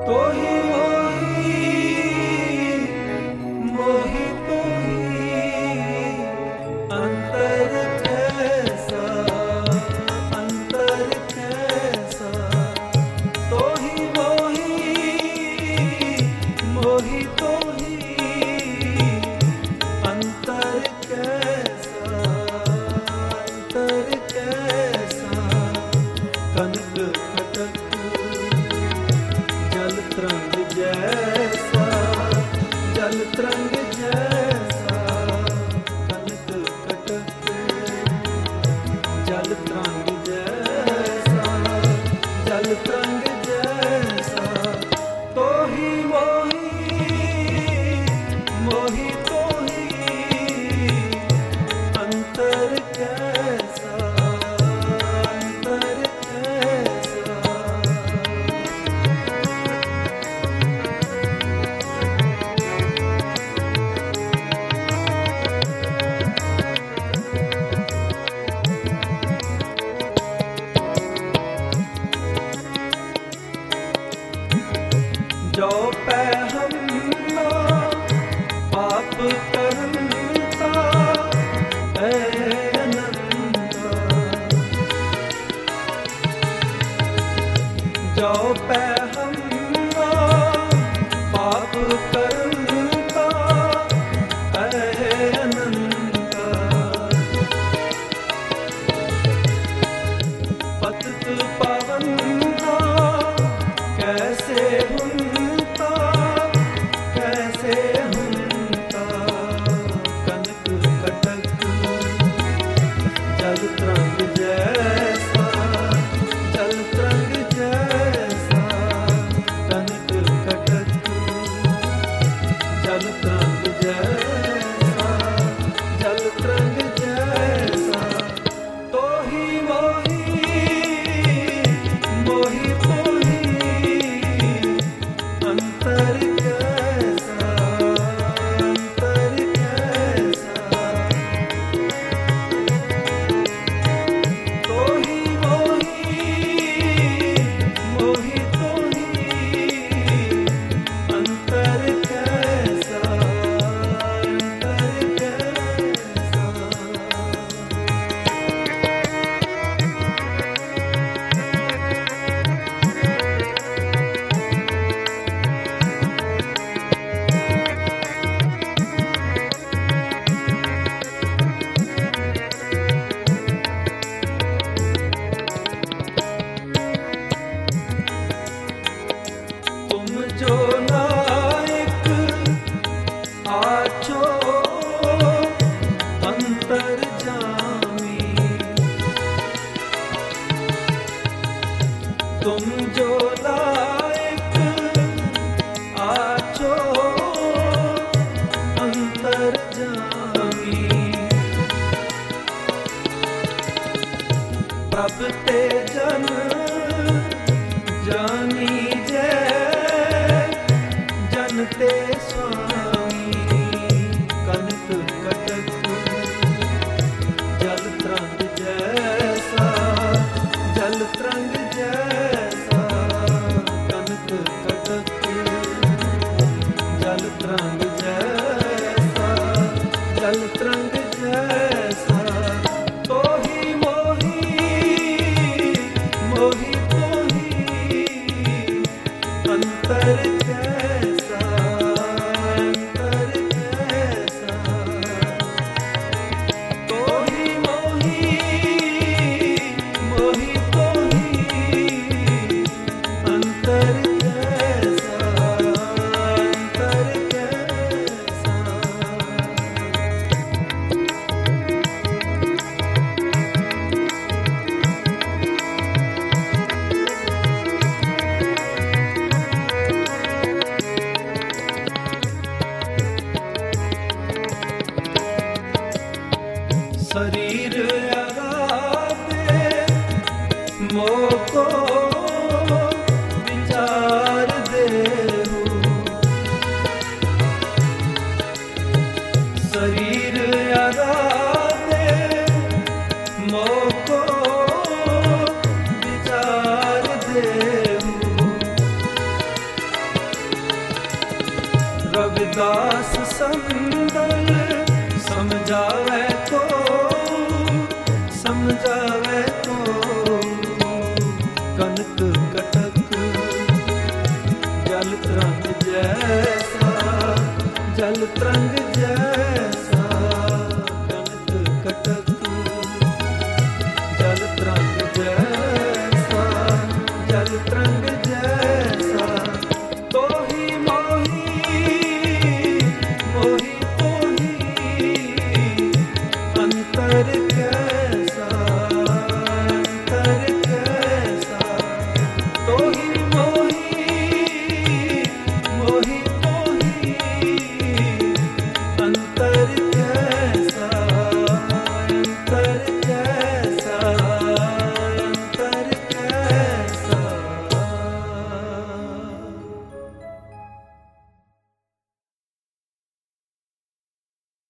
तो ही मोही तो ही अंतर कैसा, अंतर कैसा। तो ही मोही तो ही अंतर कैसा, अंतर कैसा। कनक खटक जल तरंग जैसा, जल तरंग जैसा। कनक खटक जल तरंग जैसा, जल तरंग जैसा। तो ही मोही तो ही अंतर कैसा, अंतर कैसा। जो पैहम ना पाप करता है अनंता। जो पैहम ना पाप करता है अनंता। पतित पावन ना कैसे हुंता, कैसे हुंता। कनक खटक जल तरंग जैसा, जल तरंग जैसा। कनक खटक जल तरंग जैसा, जल तरंग जैसा। तो ही मोही तो ही अंतर कैसा, अंतर कैसा। तो ही मोही तो ही अंतर कैसा, अंतर कैसा। तुम जो नायक आछो अंतर जामी। तुम जो नायक आछो अंतर जामी। प्रभ ते जन जानी जय, जन ते स्वामी। कनक खटक जल तरंग जैसा, जल तरंग जैसा। कनक खटक जल तरंग जैसा, जल तरंग जैसा। तो ही मोही दास संदल समझावे